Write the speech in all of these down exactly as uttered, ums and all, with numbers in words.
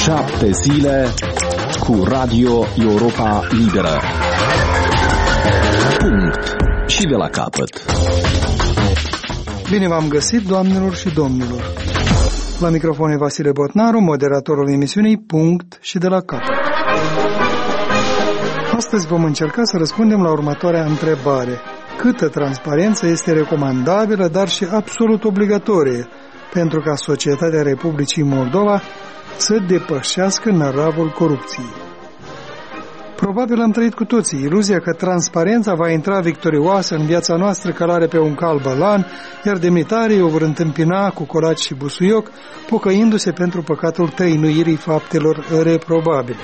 Șapte zile cu Radio Europa Liberă. Punct. Și de la capăt. Bine v-am găsit, doamnelor și domnilor. La microfon e Vasile Botnaru, moderatorul emisiunii Punct și de la capăt. Astăzi vom încerca să răspundem la următoarea întrebare. Câtă transparență este recomandabilă, dar și absolut obligatorie, pentru ca societatea Republicii Moldova să depășească năravul corupției? Probabil am trăit cu toții iluzia că transparența va intra victorioasă în viața noastră călare pe un cal bălan, iar demnitarii o vor întâmpina cu colaci și busuioc, pocăindu-se pentru păcatul tăinuirii faptelor reprobabile.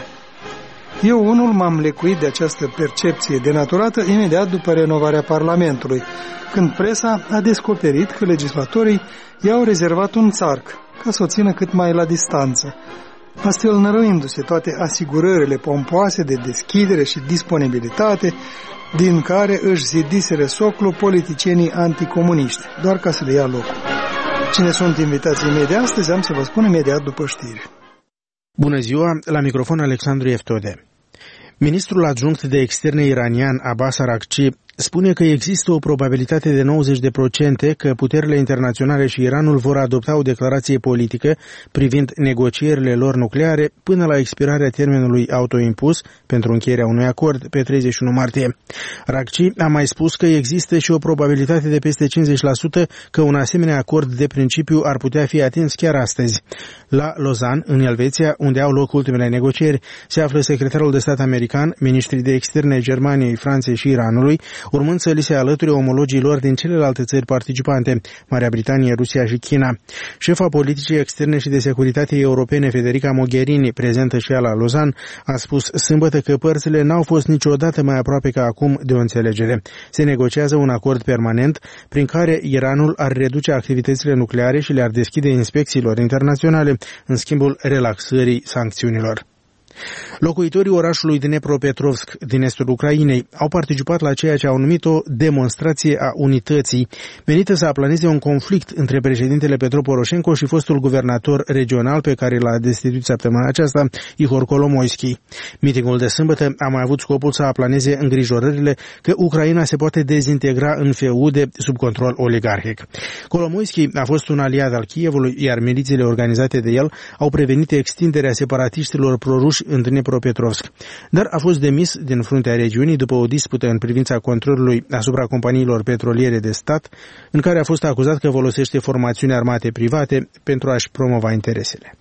Eu unul m-am lecuit de această percepție denaturată imediat după renovarea Parlamentului, când presa a descoperit că legislatorii i-au rezervat un țarc ca să o țină cât mai la distanță, astfel năruindu-se toate asigurările pompoase de deschidere și disponibilitate din care își zidiseră soclu politicienii anticomuniști, doar ca să le ia locul. Cine sunt invitații mei de astăzi, am să vă spun imediat după știri. Bună ziua, la microfon Alexandru Eftode. Ministrul adjunct de externe iranian Abbas Araghchi spune că există o probabilitate de nouăzeci la sută că puterile internaționale și Iranul vor adopta o declarație politică privind negocierile lor nucleare până la expirarea termenului autoimpus pentru încheierea unui acord pe treizeci și unu martie. Araghchi a mai spus că există și o probabilitate de peste cincizeci la sută că un asemenea acord de principiu ar putea fi atins chiar astăzi. La Lausanne, în Elveția, unde au loc ultimele negocieri, se află secretarul de stat american, ministrii de externe Germaniei, Franței și Iranului, urmând să li se alăture omologii lor din celelalte țări participante, Marea Britanie, Rusia și China. Șefa politicii externe și de securitate europene, Federica Mogherini, prezentă și ea la Lausanne, a spus sâmbătă că părțile n-au fost niciodată mai aproape ca acum de o înțelegere. Se negociază un acord permanent prin care Iranul ar reduce activitățile nucleare și le-ar deschide inspecțiilor internaționale în schimbul relaxării sancțiunilor. Locuitorii orașului Dnepropetrovsk din estul Ucrainei au participat la ceea ce au numit o demonstrație a unității, menită să aplaneze un conflict între președintele Petro Poroșenko și fostul guvernator regional pe care l-a destituit săptămâna aceasta, Ihor Kolomoisky. Mitingul de sâmbătă a mai avut scopul să aplaneze îngrijorările că Ucraina se poate dezintegra în feude sub control oligarhic. Kolomoisky a fost un aliat al Kievului, iar milițiile organizate de el au prevenit extinderea separatiștilor proruși în Dnepropetrovsk, dar a fost demis din fruntea regiunii după o dispută în privința controlului asupra companiilor petroliere de stat, în care a fost acuzat că folosește formațiuni armate private pentru a-și promova interesele.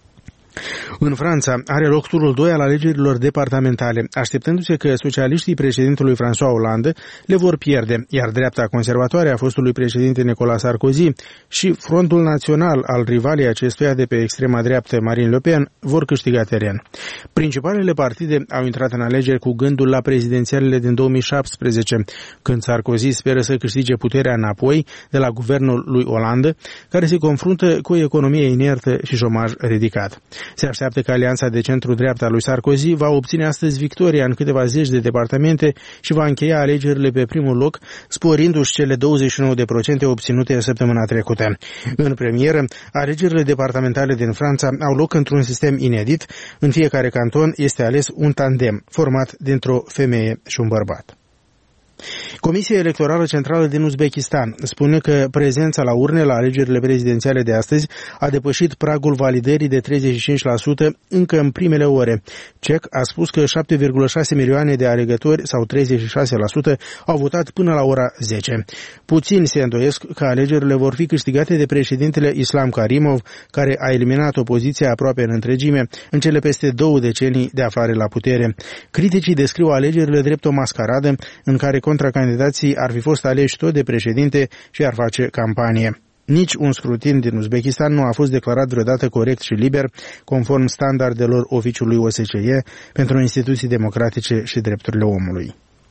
În Franța are loc turul doi al alegerilor departamentale, așteptându-se că socialiștii președintelui François Hollande le vor pierde, iar dreapta conservatoare a fostului președinte Nicolas Sarkozy și Frontul Național al rivalei acestuia de pe extrema dreaptă Marine Le Pen vor câștiga teren. Principalele partide au intrat în alegeri cu gândul la prezidențialele din două mii șaptesprezece, când Sarkozy speră să câștige puterea înapoi de la guvernul lui Hollande, care se confruntă cu o economie inertă și șomaj ridicat. Se așteaptă că alianța de centru-dreapta lui Sarkozy va obține astăzi victoria în câteva zeci de departamente și va încheia alegerile pe primul loc, sporindu-și cele douăzeci și nouă la sută obținute săptămâna trecută. În premieră, alegerile departamentale din Franța au loc într-un sistem inedit. În fiecare canton este ales un tandem format dintr-o femeie și un bărbat. Comisia Electorală Centrală din Uzbekistan spune că prezența la urne la alegerile prezidențiale de astăzi a depășit pragul validării de treizeci și cinci la sută încă în primele ore. CEC a spus că șapte virgulă șase milioane de alegători sau treizeci și șase la sută au votat până la ora zece. Puțini se îndoiesc că alegerile vor fi câștigate de președintele Islam Karimov, care a eliminat opoziția aproape în întregime în cele peste două decenii de aflare la putere. Criticii descriu alegerile drept o mascaradă în care contracandidații ar fi fost aleși tot de președinte și ar face campanie. Nici un scrutin din Uzbekistan nu a fost declarat vreodată corect și liber, conform standardelor oficiului O S C E pentru instituții democratice și drepturile omului.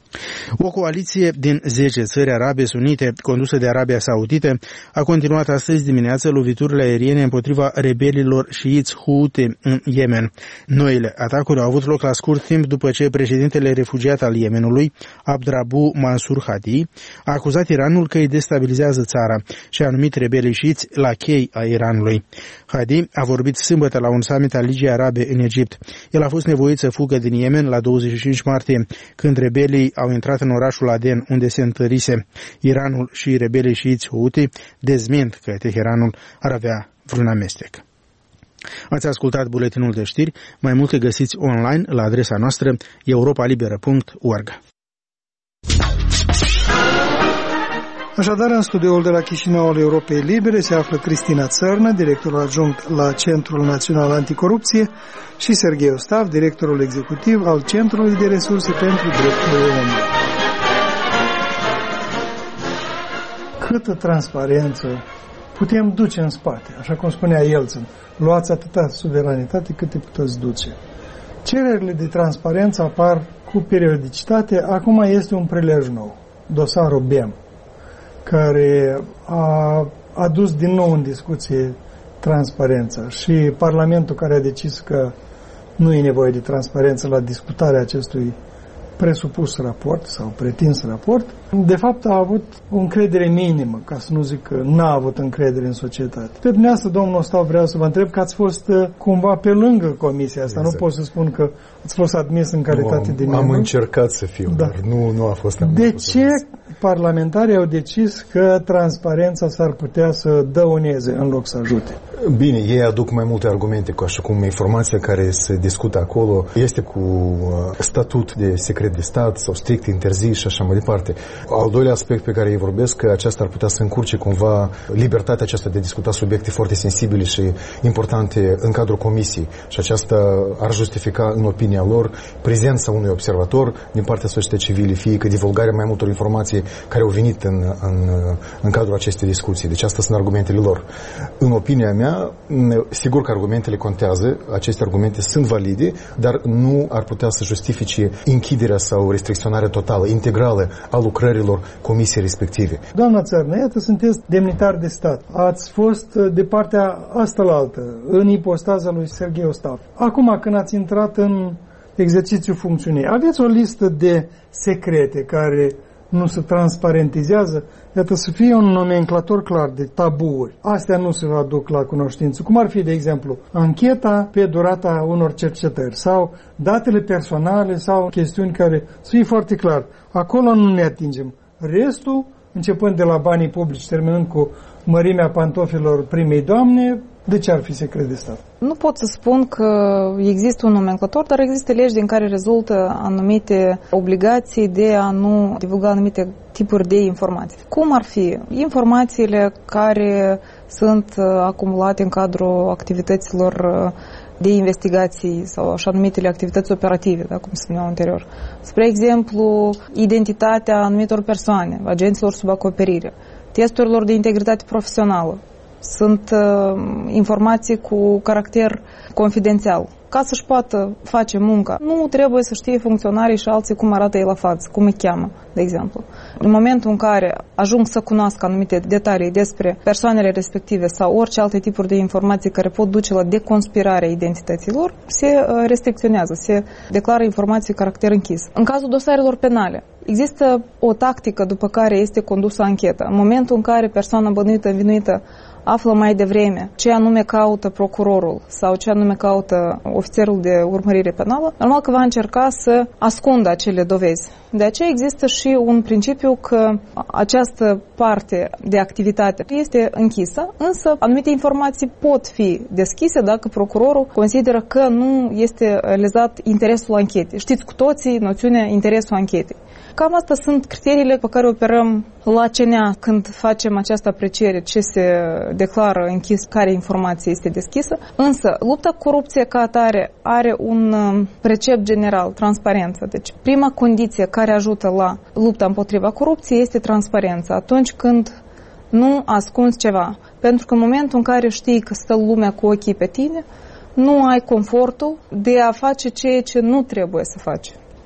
O coaliție din zece țări arabe sunite, condusă de Arabia Saudită, a continuat astăzi dimineață loviturile aeriene împotriva rebelilor șiiți Houthi în Yemen. Noile atacuri au avut loc la scurt timp după ce președintele refugiat al Yemenului, Abdrabu Mansur Hadi, a acuzat Iranul că îi destabilizează țara și a numit rebelii șiiți lachei a Iranului. Hadi a vorbit sâmbătă la un summit al Ligii Arabe în Egipt. El a fost nevoit să fugă din Yemen la douăzeci și cinci martie, când rebelii au intrat în orașul Aden, unde se întărise. Iranul și rebelii șiiți Houthi dezmint că Teheranul ar avea vreun amestec. Ați ascultat buletinul de știri, mai multe găsiți online la adresa noastră europa liberă punct org. Așadar, în studioul de la Chișinău al Europei Libere se află Cristina Țărnă, directorul adjunct la Centrul Național Anticorupție, și Serghei Ostav, directorul executiv al Centrului de Resurse pentru Drepturile Omului. Câtă transparență putem duce în spate, așa cum spunea Yeltsin, luați atâta suveranitate cât te puteți duce. Cererile de transparență apar cu periodicitate, acum este un prilej nou, dosarul B E M, care a adus din nou în discuție transparența, și Parlamentul, care a decis că nu e nevoie de transparență la discutarea acestui presupus raport sau pretins raport, de fapt a avut o încredere minimă, ca să nu zic că n-a avut încredere în societate. Pe dumneavoastră, domnul Ostav, vreau să vă întreb că ați fost cumva pe lângă comisia asta. Exact. Nu pot să spun că ați fost admis în calitate am, de membru. Am încercat să fiu, da. Dar nu, nu a fost. De ce parlamentarii au decis că transparența s-ar putea să dăuneze în loc să ajute? Bine, ei aduc mai multe argumente, așa cum informația care se discută acolo este cu statut de secret de stat sau strict interzis și așa mai departe. Al doilea aspect pe care îi vorbesc, că aceasta ar putea să încurce cumva libertatea aceasta de a discuta subiecte foarte sensibile și importante în cadrul comisiei. Și aceasta ar justifica, în opinia lor, prezența unui observator din partea societății civile, fie că divulgarea mai multor informații care au venit în, în, în cadrul acestei discuții. Deci astea sunt argumentele lor. În opinia mea, sigur că argumentele contează, aceste argumente sunt valide, dar nu ar putea să justifice închiderea sau restricționarea totală, integrală a lucrărilor comisiei respective. Doamna Țărnă, iată, sunteți demnitar de stat. Ați fost de partea asta la altă, în ipostaza lui Serghei Ostav. Acum, când ați intrat în exercițiul funcțiunii, aveți o listă de secrete care nu se transparentizează? Iată, să fie un nomenclator clar de tabuuri. Astea nu se aduc la cunoștință. Cum ar fi, de exemplu, ancheta pe durata unor cercetări sau datele personale sau chestiuni care să fie foarte clar. Acolo nu ne atingem. Restul, începând de la banii publici, terminând cu mărimea pantofilor primei doamne, de ce ar fi secret de stat? Nu pot să spun că există un nomenclator, dar există legi din care rezultă anumite obligații de a nu divulga anumite tipuri de informații. Cum ar fi informațiile care sunt acumulate în cadrul activităților de investigații sau așa numitele activități operative, da, cum spuneam anterior. Spre exemplu, identitatea anumitor persoane, agenților sub acoperire, testurilor de integritate profesională. Sunt uh, informații cu caracter confidențial. Ca să-și poată face munca, nu trebuie să știe funcționarii și alții cum arată ei la față, cum îi cheamă, de exemplu. În momentul în care ajung să cunoască anumite detalii despre persoanele respective sau orice alte tipuri de informații care pot duce la deconspirarea identităților, se uh, restricționează, se declară informații cu caracter închis. În cazul dosarelor penale, există o tactică după care este condusă ancheta. În momentul în care persoana bănuită, învinuită, află mai devreme ce anume caută procurorul sau ce anume caută ofițerul de urmărire penală, normal că va încerca să ascundă acele dovezi. De aceea există și un principiu că această parte de activitate este închisă, însă anumite informații pot fi deschise dacă procurorul consideră că nu este lezat interesul anchetei. Știți cu toții noțiunea interesul anchetei. Cam astea sunt criteriile pe care operăm la C N A când facem această apreciere, ce se declară închis, care informație este deschisă. Însă, lupta cu corupție ca atare are un precept general, transparență. Deci, prima condiție care ajută la lupta împotriva corupției este transparența. Atunci când nu ascunzi ceva. Pentru că în momentul în care știi că stă lumea cu ochii pe tine, nu ai confortul de a face ceea ce nu trebuie să faci.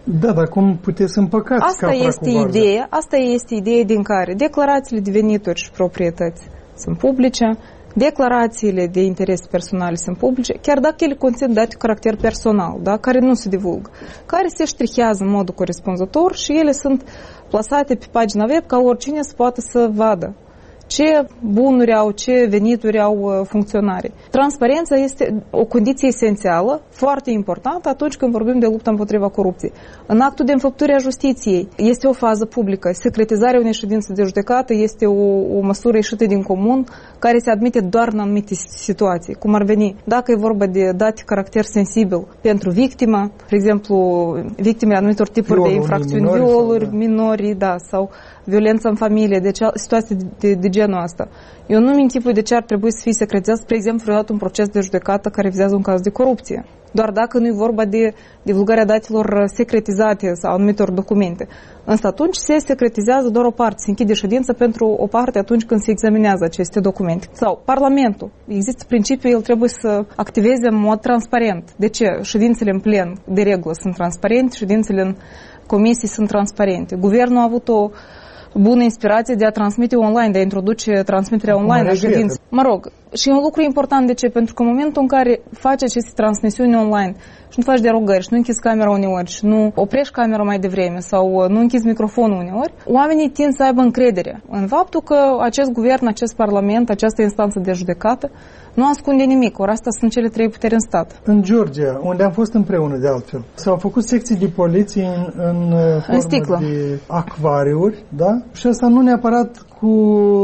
Da, dar cum puteți să împăcați Asta capra este cu varză? ideea, asta este ideea din care declarațiile de venituri și proprietăți sunt publice, declarațiile de interese personale sunt publice, chiar dacă ele conțin date cu caracter personal, da, care nu se divulgă, care se ștrihează în modul corespunzător și ele sunt plasate pe pagina web ca oricine să poată să vadă ce bunuri au, ce venituri au funcționarii. Transparența este o condiție esențială, foarte importantă atunci când vorbim de luptă împotriva corupției. În actul de înfăpturire a justiției este o fază publică. Secretizarea unei ședințe de judecată este o, o măsură ieșită din comun care se admite doar în anumite situații. Cum ar veni, dacă e vorba de date caracter sensibil pentru victimă, de exemplu, victimele anumitor tipuri Violul, de infracțiuni, minori, violuri, sau, da. minori, da, sau violență în familie, deci situații de, de, de genul ăsta. Eu nu mi închipui de ce ar trebui să fie secretizat, spre exemplu, vreodată un proces de judecată care vizează un caz de corupție. Doar dacă nu e vorba de divulgarea datelor secretizate sau anumitor documente. Însă atunci se secretizează doar o parte, se închide ședința pentru o parte atunci când se examinează aceste documente. Sau Parlamentul. Există principiul, el trebuie să activeze în mod transparent. De ce? Ședințele în plen de regulă sunt transparente, ședințele în comisii sunt transparente. Guvernul a avut o bună inspirație de a transmite online, de a introduce transmiterea online a ședinței. Mă rog, și e un lucru important. De ce? Pentru că în momentul în care faci aceste transmisiuni online și nu faci derogări și nu închizi camera uneori și nu oprești camera mai devreme sau nu închizi microfonul uneori, oamenii tind să aibă încredere în faptul că acest guvern, acest parlament, această instanță de judecată nu ascunde nimic, ori astea sunt cele trei puteri în stat. În Georgia, unde am fost împreună de altfel, s-au făcut secții de poliție în, în, formă în sticlă de acvariuri, da? Și asta nu neapărat cu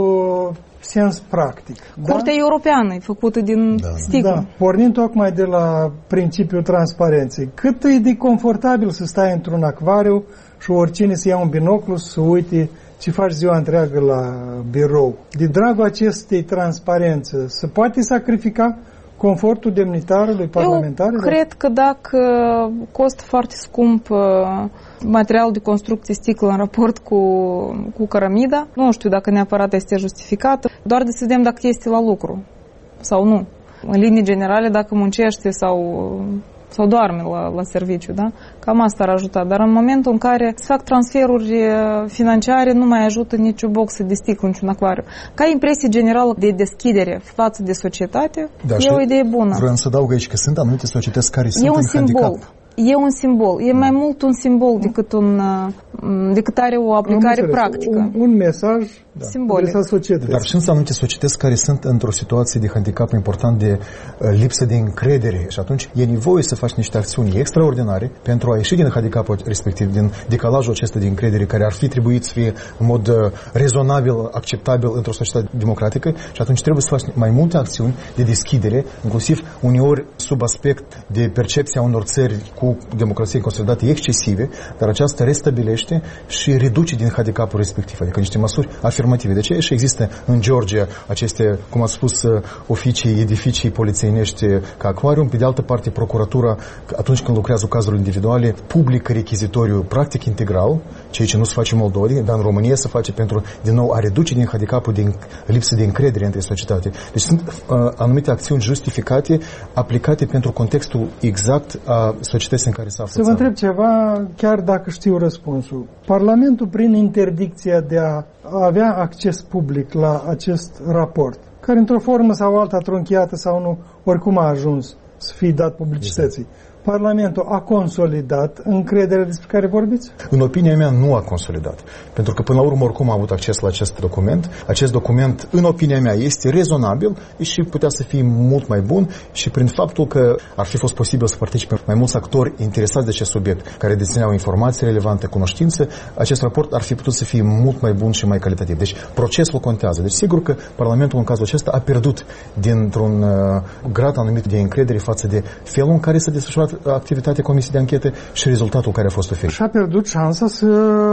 sens practic. Curtea da? Europeană e făcută din da. sticlă. Da, pornind tocmai de la principiul transparenței. Cât e de confortabil să stai într-un acvariu și oricine să ia un binoclu să uite ce faci ziua întreagă la birou. De dragul acestei transparențe, se poate sacrifica confortul demnitarului parlamentar? Eu cred că dacă costă foarte scump materialul de construcție sticlă în raport cu, cu cărămida, nu știu dacă neapărat este justificată, doar de să vedem dacă este la lucru sau nu. În linii generale, dacă muncește sau... sau doarme la, la serviciu, da? Cam asta ar ajuta. Dar în momentul în care se fac transferuri financiare, nu mai ajută nicio boxă de sticlă, niciun acvariu. Ca impresie generală de deschidere față de societate, da, e o idee bună. Vreau să adaug aici că sunt anumite societăți care e sunt în simbol. handicap. E un simbol. E mai mult un simbol decât, un, decât are o aplicare practică. Un, un mesaj da. simbolic. Dar sunt anumite societăți care sunt într-o situație de handicap important, de uh, lipsă de încredere și atunci e nevoie să faci niște acțiuni extraordinare pentru a ieși din handicapul respectiv, din decalajul acesta de încredere care ar fi trebuit să fie în mod uh, rezonabil, acceptabil într-o societate democratică și atunci trebuie să faci mai multe acțiuni de deschidere, inclusiv uneori sub aspect de percepția unor țări cu democrație consolidate excesive, dar aceasta restabilește și reduce din handicapul respectiv, adică niște măsuri afirmative. De ce? Și există în Georgia aceste, cum ați spus, oficii, edificii polițienești ca acvarium, pe de altă parte procuratura, atunci când lucrează cazuri individuale, publică rechizitoriu practic integral, ceea ce nu se face în Moldova, dar în România se face pentru, din nou, a reduce din handicapul de lipsă de încredere între societate. Deci sunt uh, anumite acțiuni justificate, aplicate pentru contextul exact a societății în care se află. Să vă întreb ceva, chiar dacă știu răspunsul. Parlamentul, prin interdicția de a avea acces public la acest raport, care într-o formă sau alta, trunchiată sau nu, oricum a ajuns să fie dat publicității, exact. Parlamentul a consolidat încrederea despre care vorbiți? În opinia mea, nu a consolidat. Pentru că, până la urmă, oricum a avut acces la acest document. Acest document, în opinia mea, este rezonabil și putea să fie mult mai bun și prin faptul că ar fi fost posibil să participe mai mulți actori interesați de acest subiect, care dețineau informații relevante, cunoștințe, acest raport ar fi putut să fie mult mai bun și mai calitativ. Deci, procesul contează. Deci, sigur că Parlamentul, în cazul acesta, a pierdut dintr-un uh, grad anumit de încredere față de felul în care s-a desfășurat activitatea Comisiei de Anchetă și rezultatul care a fost oferit. Și a pierdut șansa să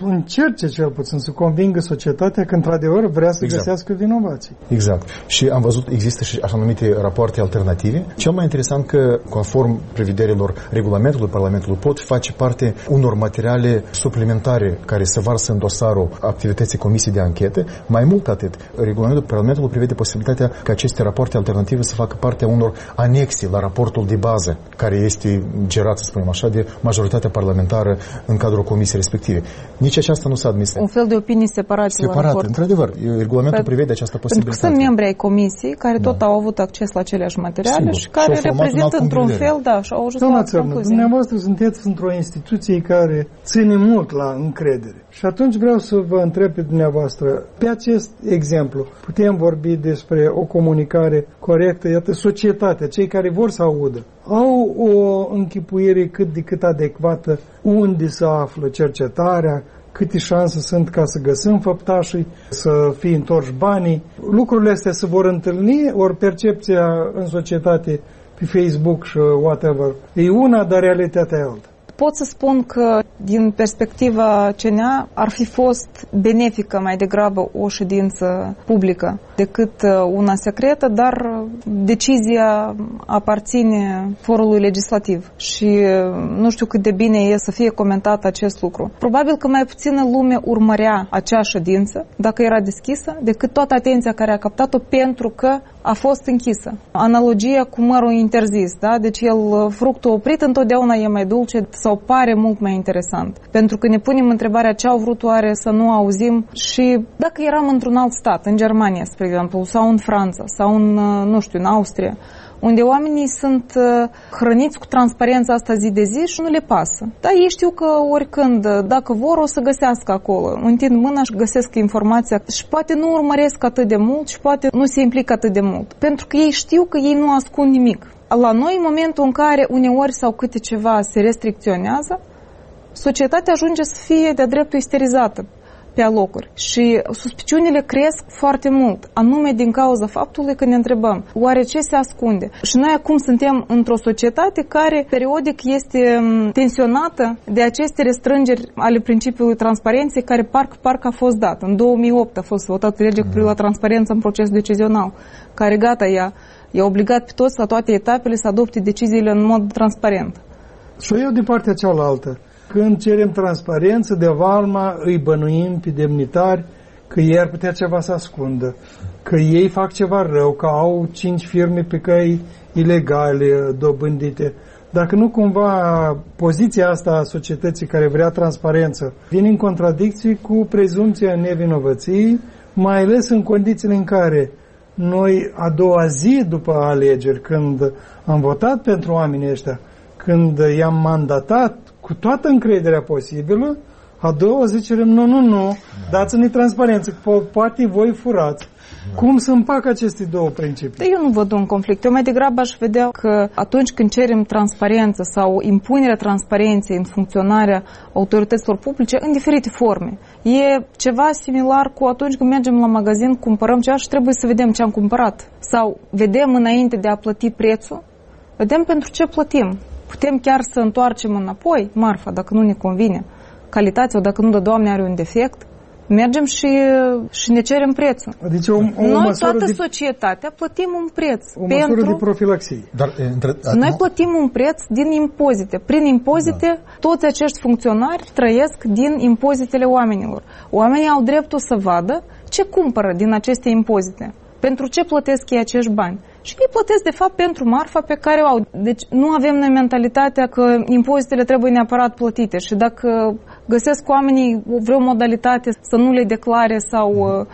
încerce cel puțin să convingă societatea că într-adevăr vrea să exact. găsească vinovații. Exact. Și am văzut, există și așa numite rapoarte alternative. Cel mai interesant că, conform prevederilor regulamentului Parlamentului, pot face parte unor materiale suplimentare care se varsă în dosarul activității Comisiei de Anchetă. Mai mult atât, regulamentul Parlamentului prevede posibilitatea ca aceste rapoarte alternative să facă parte a unor anexe la raportul de bază, care este gerat, să spunem așa, de majoritatea parlamentară în cadrul comisiei respective. Nici aceasta nu s-a admis. Un fel de opinii separate. Separate, într-adevăr. Regulamentul Pe, prevede această posibilitate. Pentru că sunt membri ai comisiei care da. tot au avut acces la aceleași materiale Sigur. și care și reprezintă într-un fel, da, și au ajuns la concluzie. Dumneavoastră sunteți într-o instituție care ține mult la încredere. Și atunci vreau să vă întreb pe dumneavoastră, pe acest exemplu, putem vorbi despre o comunicare corectă, iată, societatea, cei care vor să audă, au o închipuire cât de cât adecvată unde se află cercetarea, câte șanse sunt ca să găsim făptașii, să fie întorși banii. Lucrurile astea se vor întâlni, ori percepția în societate pe Facebook și whatever e una, dar realitatea e alta. Pot să spun că, din perspectiva C N A, ar fi fost benefică mai degrabă o ședință publică decât una secretă, dar decizia aparține forului legislativ și nu știu cât de bine e să fie comentat acest lucru. Probabil că mai puțină lume urmărea acea ședință, dacă era deschisă, decât toată atenția care a captat-o pentru că a fost închisă. Analogia cu mărul interzis, da? Deci el, fructul oprit întotdeauna e mai dulce sau pare mult mai interesant. Pentru că ne punem întrebarea ce au vrut oare să nu auzim și dacă eram într-un alt stat, în Germania, spre exemplu, sau în Franța, sau în, nu știu, în Austria, unde oamenii sunt hrăniți cu transparența asta zi de zi și nu le pasă. Dar ei știu că oricând, dacă vor, o să găsească acolo. Întind mâna și găsesc informația și poate nu urmăresc atât de mult și poate nu se implică atât de mult. Pentru că ei știu că ei nu ascund nimic. La noi, în momentul în care uneori sau câte ceva se restricționează, societatea ajunge să fie de-a dreptul isterizată pe alocuri. Și suspiciunile cresc foarte mult, anume din cauza faptului că ne întrebăm, oare ce se ascunde? Și noi acum suntem într-o societate care periodic este tensionată de aceste restrângeri ale principiului transparenței care parcă parc a fost dat. În două mii opt a fost votată legea cu privire la transparență în procesul decizional, care gata, i-a, i-a obligat pe toți la toate etapele să adopte deciziile în mod transparent. Și eu din partea cealaltă. Când cerem transparență, de valma îi bănuim pe demnitari că ei ar putea ceva să ascundă, că ei fac ceva rău, că au cinci firme pe căi ilegale dobândite. Dacă nu cumva poziția asta a societății care vrea transparență vine în contradicție cu prezumția nevinovăției, mai ales în condițiile în care noi a doua zi după alegeri, când am votat pentru oamenii ăștia, când i-am mandatat cu toată încrederea posibilă, a doua zi cerem, nu, nu, nu, dați-ne transparență, po- poate voi furați. Cum să împac aceste două principii? Eu nu văd un conflict. Eu mai degrabă aș vedea că atunci când cerem transparență sau impunerea transparenței în funcționarea autorităților publice, în diferite forme, e ceva similar cu atunci când mergem la magazin, cumpărăm ceva și trebuie să vedem ce am cumpărat. Sau vedem înainte de a plăti prețul, vedem pentru ce plătim. Putem chiar să întoarcem înapoi marfa dacă nu ne convine calitatea sau dacă nu de Doamne are un defect. Mergem și, și ne cerem prețul. Deci o, o Noi, toată de, societatea, plătim un preț. O pentru... măsură de profilaxie. Dar, între... Noi plătim un preț din impozite. Prin impozite, da. Toți acești funcționari trăiesc din impozitele oamenilor. Oamenii au dreptul să vadă ce cumpără din aceste impozite. Pentru ce plătesc ei acești bani. Și ei plătesc, de fapt, pentru marfa pe care o au. Deci nu avem noi mentalitatea că impozitele trebuie neapărat plătite și dacă găsesc oamenii vreo modalitate să nu le declare sau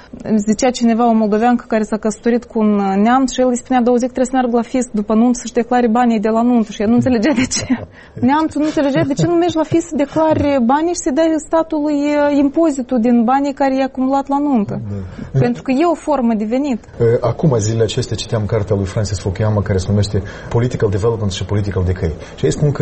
zicea cineva, o moldoveancă care s-a căsătorit cu un neamț și el îi spunea, două zic, trebuie să meargă la fisc după nuntă să-și declare banii de la nuntă și el nu înțelegea de ce. Neamțul nu înțelegea de ce nu mergi la fisc să declare banii și să dai statului impozitul din banii care i-a acumulat la nuntă. Da. Pentru că e o formă de venit. Acum, zilele acestea, citeam cartea lui Francis Fukuyama care se numește Political Development și Political Decay. Și ei spun că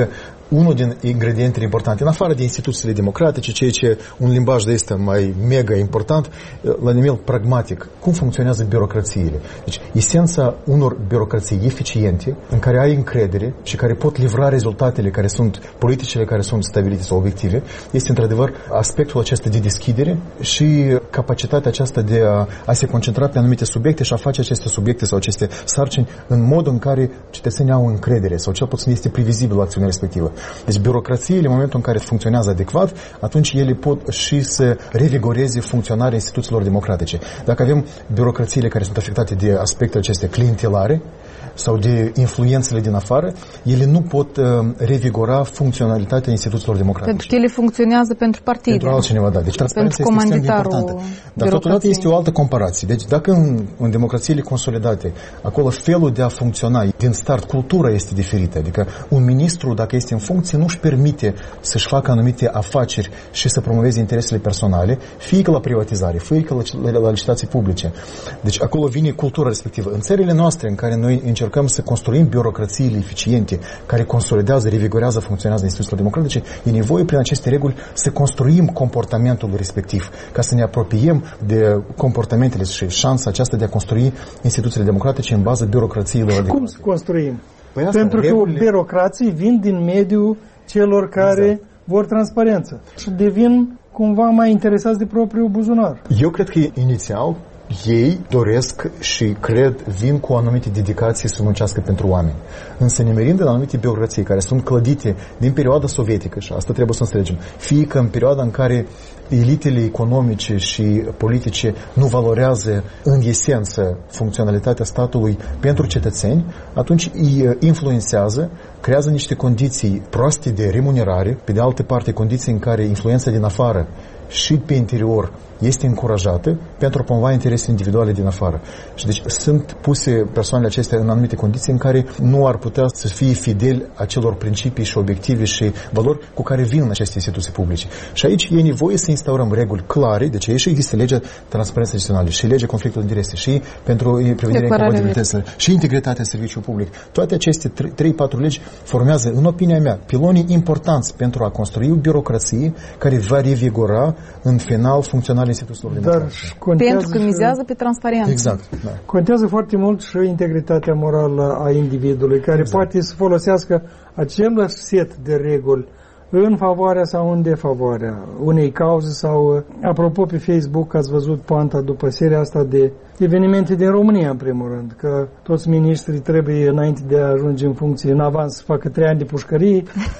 unul din ingredientele importante, în afară de instituțiile democratice, ceea ce un limbaj de ăsta mai mega important, la nivel pragmatic, cum funcționează birocrațiile. Deci, esența unor birocrații eficiente, în care ai încredere și care pot livra rezultatele care sunt, politicile care sunt stabilite sau obiective, este într-adevăr aspectul acesta de deschidere și capacitatea aceasta de a, a se concentra pe anumite subiecte și a face aceste subiecte sau aceste sarcini în modul în care cetățenii au încredere sau cel puțin este previzibil acțiunea respectivă. Deci birocrațiile, în momentul în care funcționează adecvat, atunci ele pot și să revigoreze funcționarea instituțiilor democratice. Dacă avem birocrațiile care sunt afectate de aspectele acestea clientelare sau de influențele din afară, ele nu pot uh, revigora funcționalitatea instituțiilor democratice. Pentru că ele funcționează pentru partide. Pentru altcineva, da. Deci transparența este extrem de importantă. Dar totodată este o altă comparație. Deci dacă în, în democrațiile consolidate, acolo felul de a funcționa, din start, cultura este diferită. Adică un ministru, dacă este în funcție, nu își permite să-și facă anumite afaceri și să promoveze interesele personale, fie că la privatizare, fie că la, la, la licitații publice. Deci acolo vine cultura respectivă. În țările noastre, în care noi încercăm să construim birocrațiile eficiente, care consolidează, revigorează, funcționează instituțiile democratice, e nevoie prin aceste reguli să construim comportamentul respectiv, ca să ne apropiem de comportamentele și șansa aceasta de a construi instituțiile democratice în baza birocrațiilor. Cum să construim? Păi asta, Pentru regulile... că birocrații vin din mediul celor care exact. vor transparență și devin cumva mai interesați de propriul buzunar. Eu cred că inițial ei doresc și cred, vin cu anumite dedicații să muncească pentru oameni. Însă nimerind în anumite birocrații care sunt clădite din perioada sovietică, și asta trebuie să înțelegem, fie că în perioada în care elitele economice și politice nu valorează în esență funcționalitatea statului pentru cetățeni, atunci îi influențează, creează niște condiții proaste de remunerare, pe de altă parte condiții în care influența din afară și pe interior este încurajată pentru a promova interese individuale din afară. Și deci sunt puse persoanele acestea în anumite condiții în care nu ar putea să fie fideli acelor principii și obiective și valori cu care vin în aceste instituții publice. Și aici e nevoie să instaurăm reguli clare, deci aici există legea transparenței naționale și legea conflictului de interese și pentru prevenirea incompatibilităților și integritatea serviciului public. Toate aceste trei patru legi formează, în opinia mea, pilonii importanți pentru a construi o birocrație care va revigora în final funcționarea instituțiilor democratice. Pentru că mizează pe transparență. Exact. Da. Contează foarte mult și integritatea morală a individului, care exact. poate să folosească același set de reguli în favoarea sau în defavoarea unei cauze sau, apropo, pe Facebook ați văzut poanta după seria asta de evenimente din România, în primul rând, că toți miniștrii trebuie, înainte de a ajunge în funcție, în avans să facă trei ani de pușcărie,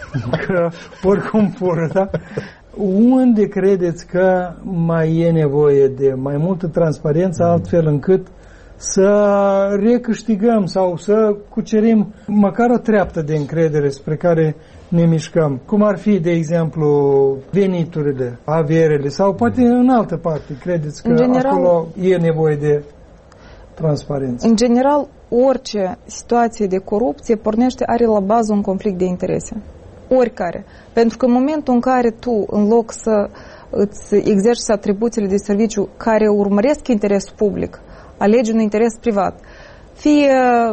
că oricum fură, da? Unde credeți că mai e nevoie de mai multă transparență, altfel încât să recâștigăm sau să cucerim măcar o treaptă de încredere spre care ne mișcăm? Cum ar fi, de exemplu, veniturile, averele sau poate în altă parte, credeți că în general, acolo e nevoie de transparență? În general, orice situație de corupție pornește, are la bază un conflict de interese. Oricare. Pentru că în momentul în care tu, în loc să îți exerciți atribuțiile de serviciu care urmăresc interesul public, alegi un interes privat, fie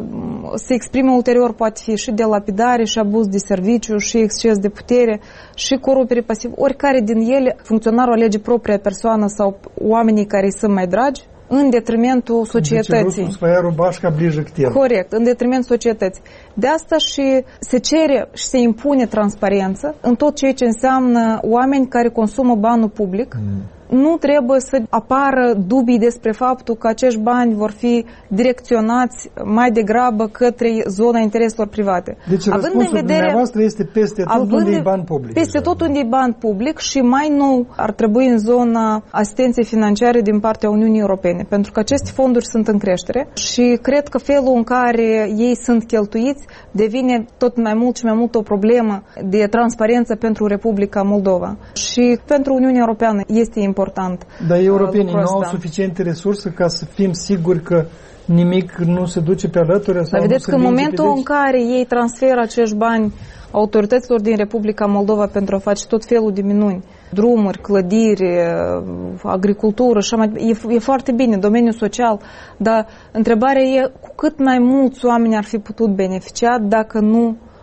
se exprime ulterior, poate fi și de lapidare, și abuz de serviciu, și exces de putere, și corupere pasivă, oricare din ele, funcționarul alege propria persoană sau oamenii care îi sunt mai dragi, în detrimentul societății. Corect, în detrimentul societății. De asta și se cere și se impune transparență în tot ceea ce înseamnă oameni care consumă banul public. Mm. Nu trebuie să apară dubii despre faptul că acești bani vor fi direcționați mai degrabă către zona intereselor private. Deci răspunsul dumneavoastră este peste tot unde e ban public. Peste tot unde e ban public și mai nou ar trebui în zona asistenței financiare din partea Uniunii Europene, pentru că aceste fonduri sunt în creștere și cred că felul în care ei sunt cheltuiți devine tot mai mult și mai mult o problemă de transparență pentru Republica Moldova. Și pentru Uniunea Europeană este important. Dar europenii nu au suficiente resurse ca să fim siguri că nimic nu se duce pe alături? Dar vedeți că în momentul în care ei transferă acești bani autorităților din Republica Moldova pentru a face tot felul de minuni, drumuri, clădiri, agricultură, și mai, e, e foarte bine, domeniul social, dar întrebarea e cu cât mai mulți oameni ar fi putut beneficia dacă nu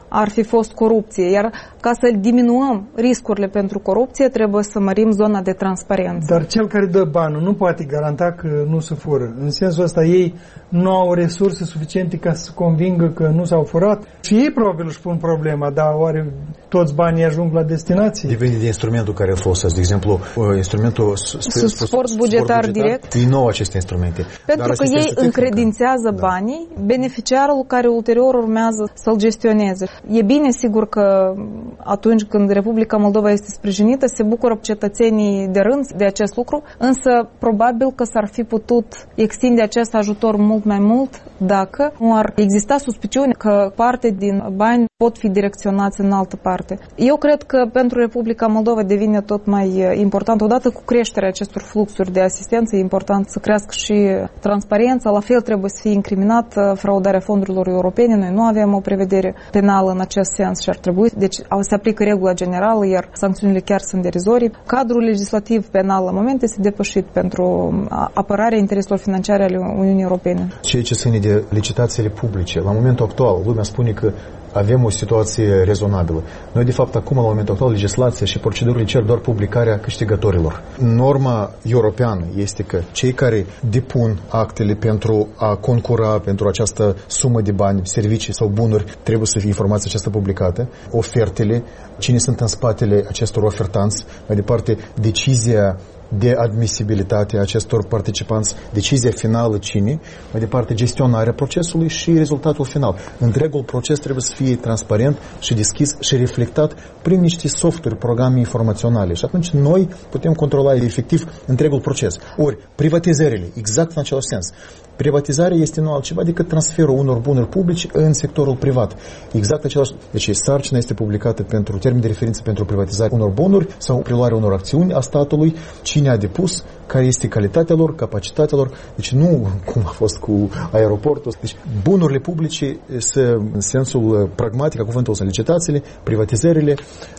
ar fi fost corupție. Iar ca să diminuăm riscurile pentru corupție, trebuie să mărim zona de transparență. Dar cel care dă banul nu poate garanta că nu se fură. În sensul ăsta ei nu au resurse suficiente ca să convingă că nu s-au furat. Și ei probabil își pun problema, dar oare toți banii ajung la destinație? Depinde de instrumentul care îl folosesc. De exemplu, instrumentul sport bugetar direct. E nou aceste instrumente. Pentru că ei încredințează da. banii beneficiarul care ulterior urmează să-l gestioneze. E bine, sigur, că atunci când Republica Moldova este sprijinită, se bucură cetățenii de rând de acest lucru, însă probabil că s-ar fi putut extinde acest ajutor mult mai mult dacă nu ar exista suspiciuni că parte din bani pot fi direcționați în altă parte. Eu cred că pentru Republica Moldova devine tot mai important, odată cu creșterea acestor fluxuri de asistență, e important să crească și transparența, la fel trebuie să fie incriminată fraudarea fondurilor europene. Noi nu avem o prevedere penală în acest sens și ar trebui, deci se aplică regula generală, iar sancțiunile chiar sunt derizorii. Cadrul legislativ penal la moment este depășit pentru apărarea intereselor financiare ale Uniunii Europene. Ceea ce ține de licitațiile publice, la momentul actual, lumea spune că avem o situație rezonabilă. Noi, de fapt, acum, la momentul actual, legislația și procedurile cer doar publicarea câștigătorilor. Norma europeană este că cei care depun actele pentru a concura pentru această sumă de bani, servicii sau bunuri, trebuie să fie informația aceasta publicată. Ofertele, cine sunt în spatele acestor ofertanți, mai departe, decizia de admisibilitate a acestor participanți, decizia finală cine, mai departe gestionarea procesului și rezultatul final. Întregul proces trebuie să fie transparent și deschis și reflectat prin niște softuri, programe informaționale. Și atunci noi putem controla efectiv întregul proces. Ori privatizările, exact în același sens. Privatizarea este nu altceva decât transferul unor bunuri publice în sectorul privat. Exact același. Deci sarcina este publicată pentru termen de referință pentru privatizarea unor bunuri sau preluarea unor acțiuni a statului, cine a depus, care este calitatea lor, capacitatea lor. Deci nu cum a fost cu aeroportul. Deci bunurile publice să, în sensul pragmatic a cuvântului sunt licitațiile, privatizările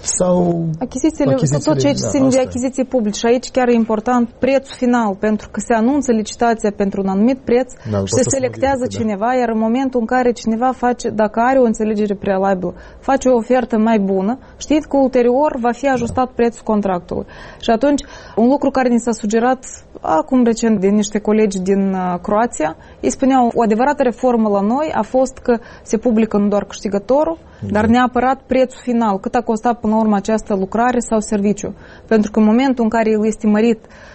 sau achizițiile, achizițiile tot ceea ce ține da, de achiziții publice. Și aici chiar e important prețul final, pentru că se anunță licitația pentru un anumit preț da, și se selectează cineva, da. Iar în momentul în care cineva face, dacă are o înțelegere prealabilă, face o ofertă mai bună, știți că ulterior va fi ajustat da. prețul contractului. Și atunci, un lucru care ni s-a sugerat acum recent de niște colegi din Croația, ei spuneau, o adevărată reformă la noi a fost că se publică nu doar câștigătorul, dar neapărat prețul final, cât a costat până la urmă această lucrare sau serviciu. Pentru că în momentul în care el este mărit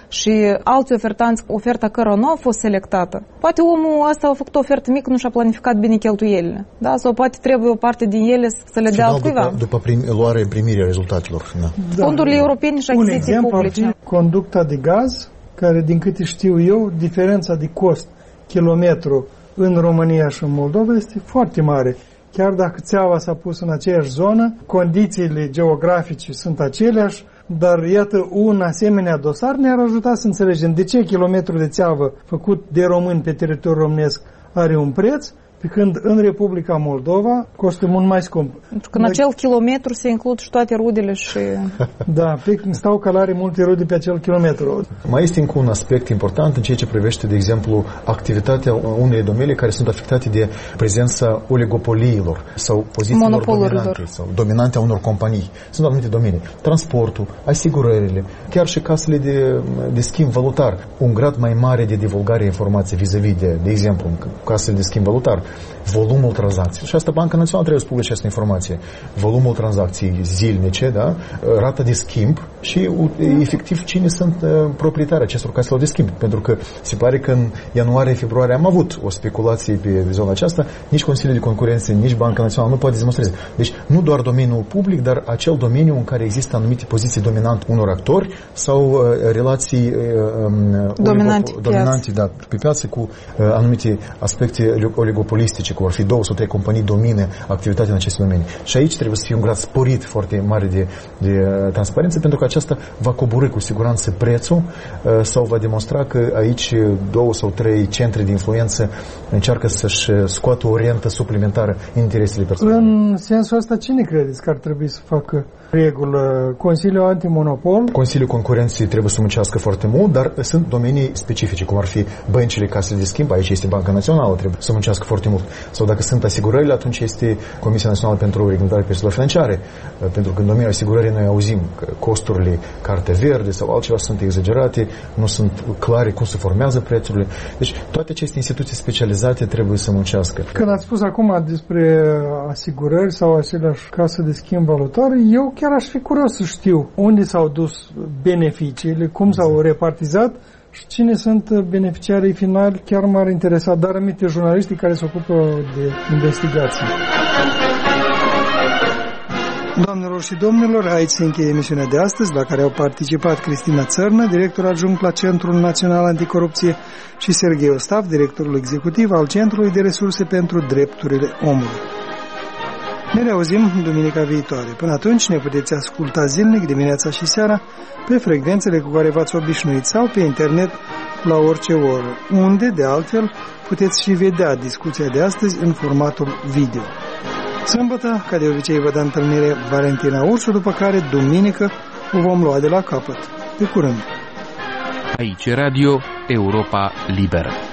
și alții ofertanți, oferta cărora nu a fost selectată, poate omul ăsta a făcut o ofertă mică, nu și-a planificat bine cheltuielile. Da? Sau poate trebuie o parte din ele să le dea altcuiva. După, după prim, luarea în primirea rezultatelor. Da. Da. Fondurile europene și achiziții publice. Un exemplu conducta de gaz, care din câte știu eu, diferența de cost kilometru în România și în Moldova este foarte mare. Chiar dacă țeava s-a pus în aceeași zonă, condițiile geografice sunt aceleași, dar iată, un asemenea dosar ne-ar ajuta să înțelegem de ce kilometru de țeavă făcut de români pe teritoriul românesc are un preț, pe când în Republica Moldova costă mult mai scump. Pentru că în acel kilometru se includ și toate rudele și... Da, stau călare multe rude pe acel kilometru. Mai este încă un aspect important în ceea ce privește, de exemplu, activitatea unei domenii care sunt afectate de prezența oligopoliilor sau pozițiilor dominante sau dominante a unor companii. Sunt anumite domenii. Transportul, asigurările, chiar și casele de, de schimb valutar. Un grad mai mare de divulgare a informației vis-a-vis de, de exemplu, casele de schimb valutar. Volumul tranzacției. Și asta Banca Națională trebuie să publice această informație. Volumul tranzacției zilnice, da? Rata de schimb și efectiv cine sunt proprietarii acestor caselor de schimb. Pentru că se pare că în ianuarie-februarie am avut o speculație pe zona aceasta, nici Consiliul de Concurență, nici Banca Națională nu poate demonstreze. Deci nu doar domeniul public, dar acel domeniu în care există anumite poziții dominante unor actori sau uh, relații uh, dominante, oligo- dominante da, pe piață cu uh, anumite aspecte oligopolistice, cum ar fi două sau trei companii domine activitatea în aceste domenii. Și aici trebuie să fie un grad sporit foarte mare de, de transparență, pentru că aceasta va coborî cu siguranță prețul uh, sau va demonstra că aici două sau trei centre de influență încearcă să-și scoată o rentă suplimentară în interesele persoanelor. În sensul ăsta, cine credeți că ar trebui să facă regulă. Consiliul Antimonopol. Consiliul Concurenței trebuie să muncească foarte mult, dar sunt domenii specifice, cum ar fi băncile, casele de schimb, aici este Banca Națională, trebuie să muncească foarte mult. Sau dacă sunt asigurările, atunci este Comisia Națională pentru Reglementarea Piețelor Financiare, pentru că în domeniul asigurării noi auzim că costurile carte verde sau altceva sunt exagerate, nu sunt clare cum se formează prețurile. Deci toate aceste instituții specializate trebuie să muncească. Când ați spus acum despre asigurări sau aceleași case de schimb valutare, eu chiar aș fi curios să știu unde s-au dus beneficiile, cum s-au repartizat și cine sunt beneficiarii finali. Chiar m-ar interesa, dar aminte jurnaliștii care se ocupă de investigații. Doamnelor și domnilor, aici se încheie emisiunea de astăzi, la care au participat Cristina Țărnă, director adjunct la Centrul Național Anticorupție, și Serghei Ostav, directorul executiv al Centrului de Resurse pentru Drepturile Omului. Ne reauzim duminica viitoare. Până atunci ne puteți asculta zilnic, dimineața și seara, pe frecvențele cu care v-ați obișnuit sau pe internet la orice oră, unde, de altfel, puteți și vedea discuția de astăzi în formatul video. Sâmbătă, ca de obicei, vă dă întâlnire Valentina Ursu, după care, duminică, o vom lua de la capăt. De curând! Aici Radio Europa Liberă.